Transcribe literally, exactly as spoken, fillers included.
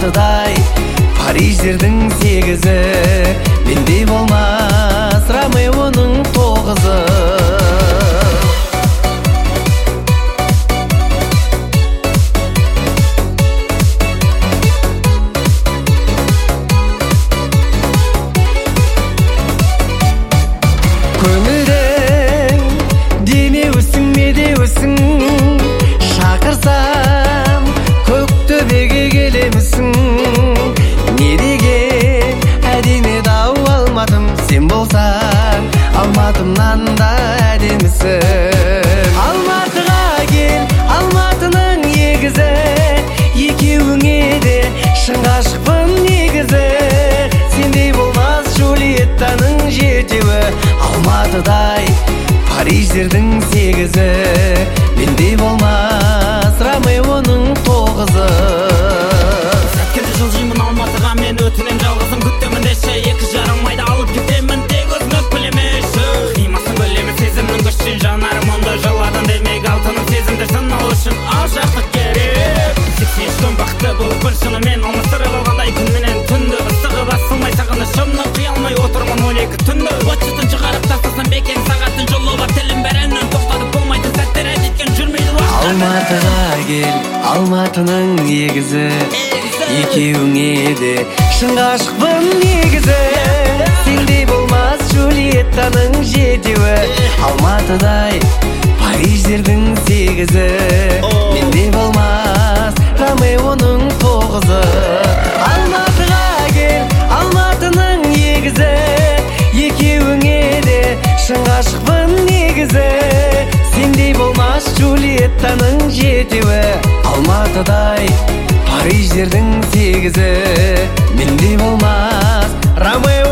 Алматыдай Париждердің сегізі, менде болмас Ромеоның тоғызы. Көңілдің демеусің медеусің, шақырсам көк төбеге келемісің. Не деген әдемі ау Алматым, сен болсаң Алматымнан да әдемісің. Алматыға кел, Алматының егізі, екеуіңе де шын ғашықпын негізі. Сендей болмас Джульеттаның жетеуі. Алматыдай Париждердің сегізі, менде болмас Ромеоның тоғызы. Сәткенде жылжимын Алматыға, мен өтінем жалғызым күттемін деші. Екі жарым айда алып кетемін, тек өзің өкпелемеші. Қимасын бөлемін сезімнің күшін, жанарым онда жыладың демек алтыным сезімді сынау үшін алшақтық керек. Сексен үш күн бақытты болып бір шынымен алмастырып алғандай күнменен түнді ыстығы басылмай сағынышымның қия алмай отырмын он екі түнді. Отшытын шығарып тастасам бекен сағаттың жолы бар тілім бәрінен тоқтатып болмайтын сәттер әдеткен жүрмейді уақыт. Алматыға кел, Алматының егізі, екеуіңе де шын ғашықпын негізі. Сендей болмас Джульеттаның жетеуі. Алматыдай Париждердің сегізі, менде болмас Ромеоның тоғызы. Алматыға кел, Алматының егізі, екеуіңе де шын ғашықпын негізі. Сендей болмас Джульеттаның жетеуі. Алматыдай Париждердің сегізі, менде болмас Ромео